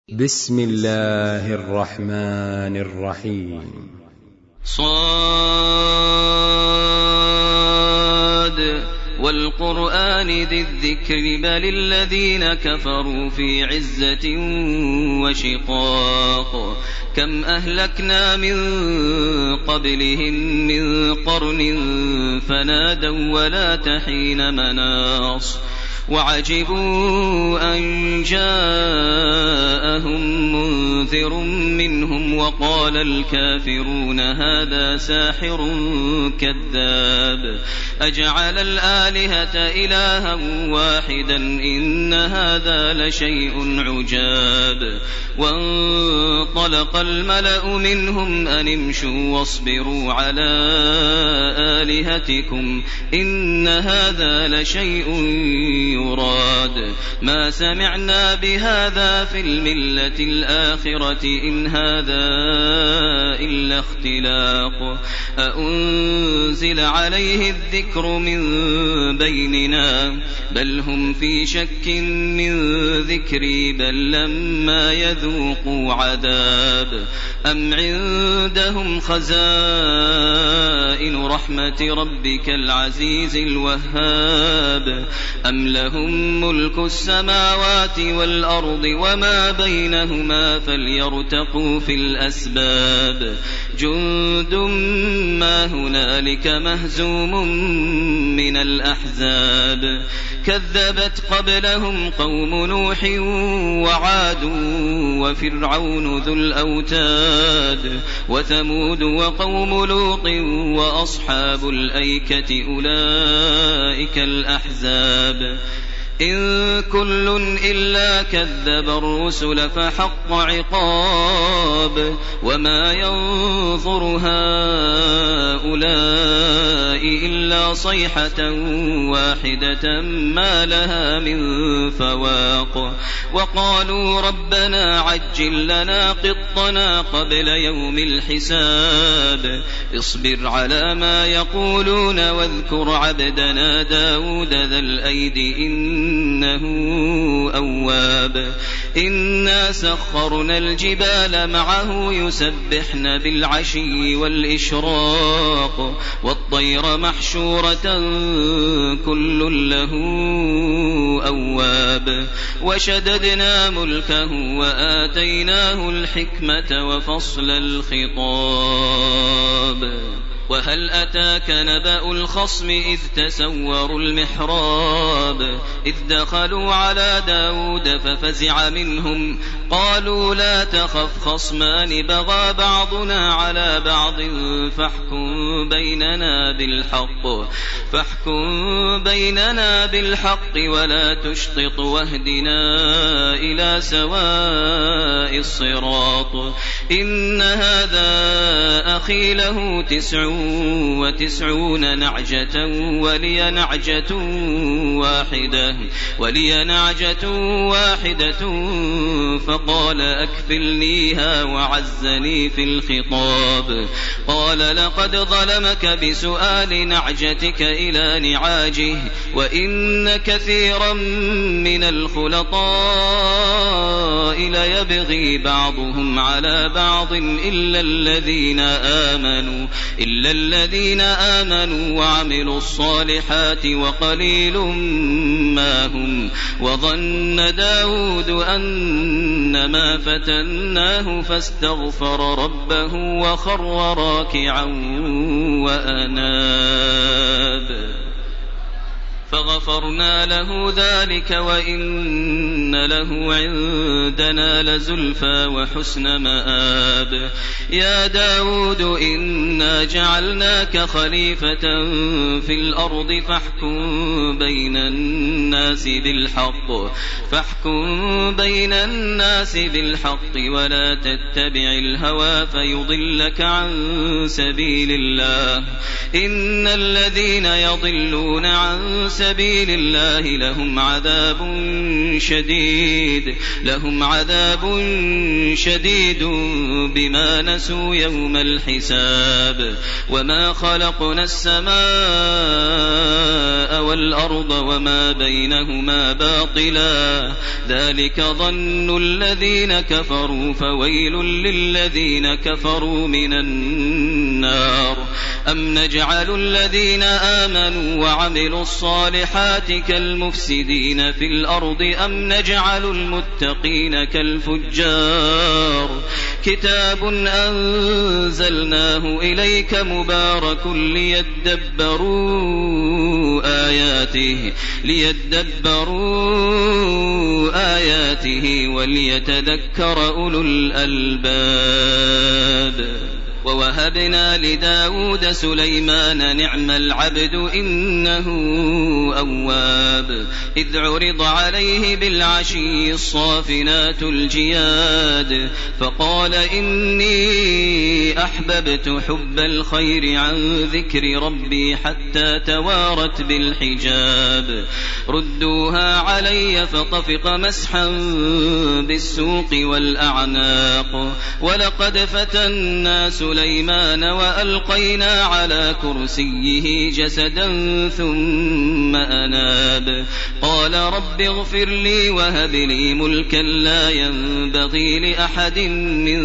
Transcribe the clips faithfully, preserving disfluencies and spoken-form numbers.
بسم الله الرحمن الرحيم. صاد والقرآن ذي الذكر بل الذين كفروا في عزة وشقاق كم أهلكنا من قبلهم من قرن فنادوا ولا تحين مناص وعجبوا أن جاءهم منذر منهم وقال الكافرون هذا ساحر كذاب أجعل الآلهة إلها واحدا إن هذا لشيء عجاب وانطلق الملأ منهم أن امشوا واصبروا على آلهتكم إن هذا لشيء يراد ما سمعنا بهذا في الملة الآخرة إن هذا إلا اختلاق أأنزل عليه الذكر من بيننا بل هم في شك من ذكري بل لما يذوقوا عذاب أم عندهم خزائن رحمة ربك العزيز الوهاب أم لهم ملك السماوات والأرض وما بينهما فليرتقوا في الأسباب جند ما هنالك مهزوم من الأحزاب كذبت قبلهم قوم نوح وعاد وفرعون ذو الأوتاد وثمود وقوم لوط وأصحاب الأيكة أولئك الأحزاب إن كل إلا كذب الرسل فحق عقاب وما ينظر هؤلاء إلا صيحة واحدة ما لها من فواق وقالوا ربنا عجل لنا قطنا قبل يوم الحساب اصبر على ما يقولون واذكر عبدنا داود ذا الأيد إن إنه أواب إنا سخرنا الجبال معه يسبحن بالعشي والإشراق والطير محشورة كل له أواب وشددنا ملكه وآتيناه الحكمة وفصل الخطاب وهل أتاك نبأ الخصم إذ تسوروا المحراب إذ دخلوا على داود ففزع منهم قالوا لا تخف خصمان بغى بعضنا على بعض فاحكم بيننا بالحق فاحكم بيننا بالحق ولا تشطط واهدنا إلى سواء الصراط إن هذا أخي له تسع وتسعون نعجة ولي نعجة واحدة ولي نعجة واحدة فقال أكفلنيها وعزني في الخطاب قال لقد ظلمك بسؤال نعجتك إلى نعاجه وإن كثيرا من الخلطاء ليبغي بعضهم على بعض إلا الذين آمنوا إلا الذين آمنوا وعملوا الصالحات وقليل ما هم وظن داود أنما فتناه فاستغفر ربه وخر راكعا وأناب فغفرنا له ذلك وإن له عندنا لزلفى وحسن مآب يا داود إنا جعلناك خليفة في الأرض فاحكم بين الناس بالحق فاحكم بين الناس بالحق ولا تتبع الهوى فيضلك عن سبيل الله إن الذين يضلون عن سبيل الله لهم عذاب شديد لهم عذاب شديد بما نسوا يوم الحساب وما خلقنا السماء والأرض وما بينهما باطلا ذلك ظن الذين كفروا فويل للذين كفروا من النار أم نجعل الذين آمنوا وعملوا الصالحات كالمفسدين في الأرض أم نجعل المتقين كالفجار كتاب أنزلناه إليك مبارك ليدبروا آياته ليدبروا آياته وليتذكر أولو الألباب ووهبنا لداود سليمان نعم العبد إنه أواب إذ عرض عليه بالعشي الصافنات الجياد فقال إني أحببت حب الخير عن ذكر ربي حتى توارت بالحجاب ردوها علي فطفق مسحا بالسوق والأعناق ولقد فتنا سليمان وألقينا على كرسيه جسدا ثم أناب قال رب اغفر لي وهب لي ملكا لا ينبغي لأحد من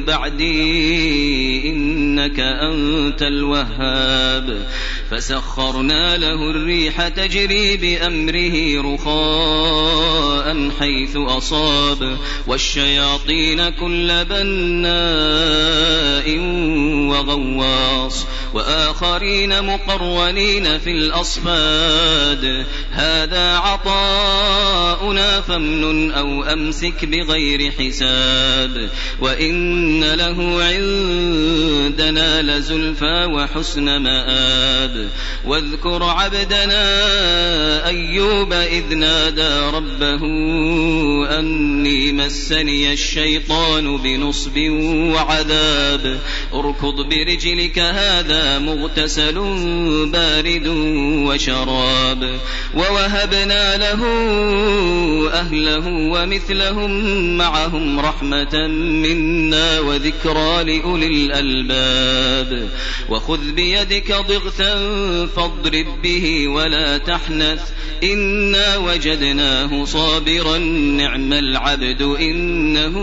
بعدي إنك أنت الوهاب فسخرنا له الريح تجري بأمره رخاء حيث أصاب والشياطين كل بناء وغواص وآخرين مقرنين في الأصفاد هذا عطاؤنا فامنن أو أمسك بغير حساب وإن له عندنا لزلفى وحسن مآب واذكر عبدنا أيوب إذ نادى ربه أني مسني الشيطان بنصب وعذاب اركض برجلك هذا مغتسل بارد وشراب ووهبنا له أهله ومثلهم معهم رحمة منا وذكرى لأولي الألباب وخذ بيدك ضغثا فاضرب به ولا تحنث إنا وجدناه صابرا نعم العبد إنه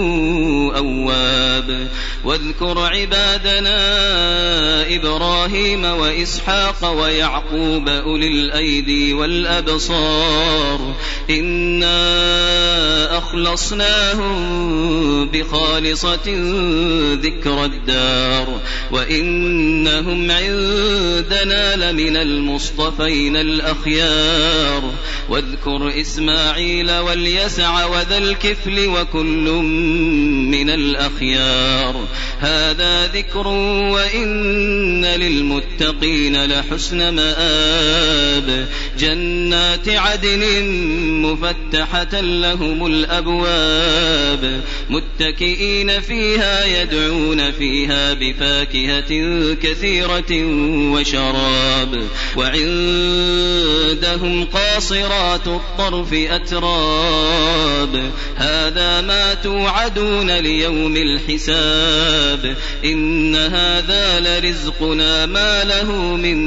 أواب واذكر عبادنا إبراهيم وإسحاق ويعقوب أولي الأيدي والأبصار إنا أخلصناهم بخالصة ذكر الدار وإنهم عندنا لمن المصطفين الأخيار واذكر إسماعيل واليسع وذا الكفل وكل من الأخيار هذا ذكر وإن للمتقين لحسن مآب جنات عدن مفتحة لهم الأبواب متكئين فيها يدعون فيها بفاكهة كثيرة وشراب وعندهم قاصرات الطرف أتراب هذا ما توعدون ليوم الحساب إن هذا لرزقنا ما له من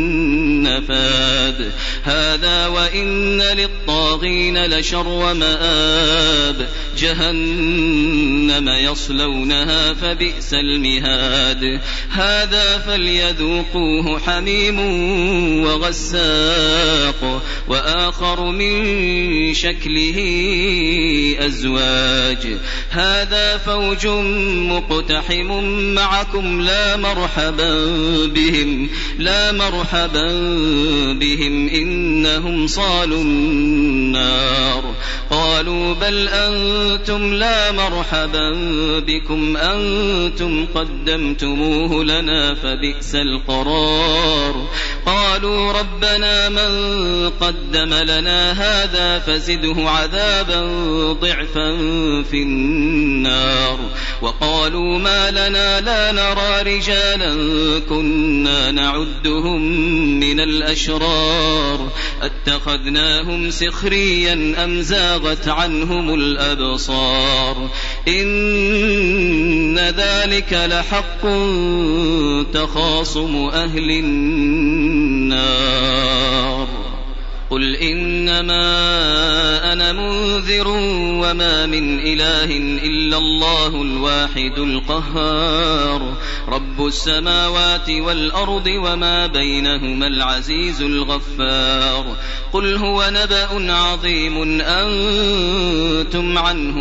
نفاد هذا وإن للطاغين لشر مآب جهنم يصلونها فبئس المهاد هذا فليذوقوه حميم وغساق وآخر من شكله أزواج هذا فوج مقتحم معكم لا مرحبا بهم لا مرحبا بهم إنهم صالوا النار قالوا بل أنتم لا مرحبا بكم أنتم قدمتموه لنا فبئس القرار قالوا ربنا من قدم لنا هذا فزده عذابا ضعفا في النار وقالوا ما لنا لا نرى رجالا كنا نعدهم من الأشرار اتخذناهم سخريا أم زاغت عنهم الأبصار إن ذلك لحق تخاصم أهل النار قل إنما أنا منذر وما من إله إلا الله الواحد القهار رب السماوات والأرض وما بينهما العزيز الغفار قل هو نبأ عظيم أنتم عنه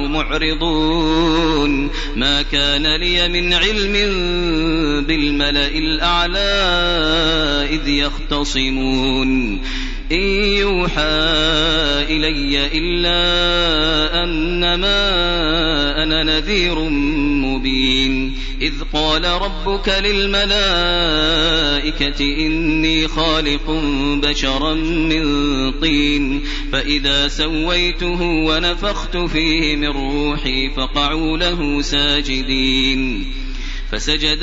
معرضون ما كان لي من علم بالملأ الأعلى إذ يختصمون إن يوحى إلي إلا أنما أنا نذير مبين إذ قال ربك للملائكة إني خالق بشرا من طين فإذا سويته ونفخت فيه من روحي فقعوا له ساجدين فسجد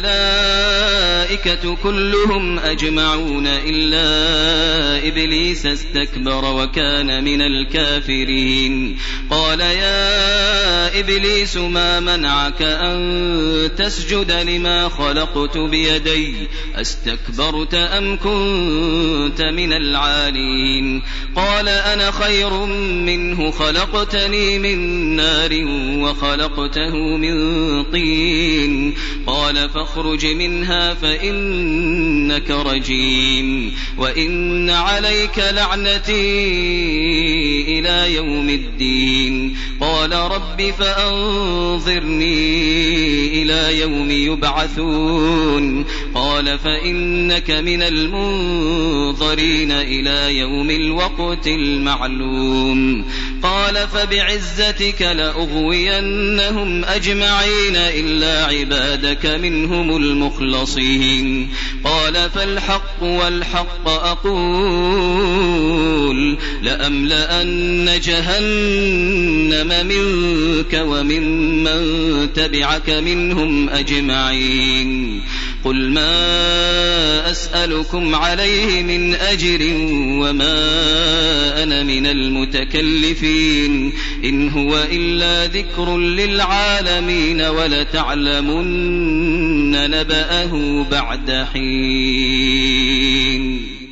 الملائكة كلهم أجمعون إلا إبليس استكبر وكان من الكافرين قال يا إبليس ما منعك أن تسجد لما خلقت بيدي أستكبرت أم كنت من العالين قال أنا خير منه خلقتني من نار وخلقته من طين قال فاخرج منها فإنك رجيم وإن عليك لعنتي إلى يوم الدين قال رب فأنظرني إلى يوم يبعثون قال فإنك من المنظرين إلى يوم الوقت المعلوم قال فبعزتك لأغوينهم أجمعين إلا عبادك منهم المخلصين قال فالحق والحق أقول لأملأن جهنم منك وممن تبعك منهم أجمعين قل ما أسألكم عليه من أجر وما أنا من المتكلفين إن هو إلا ذكر للعالمين ولتعلمن نبأه بعد حين.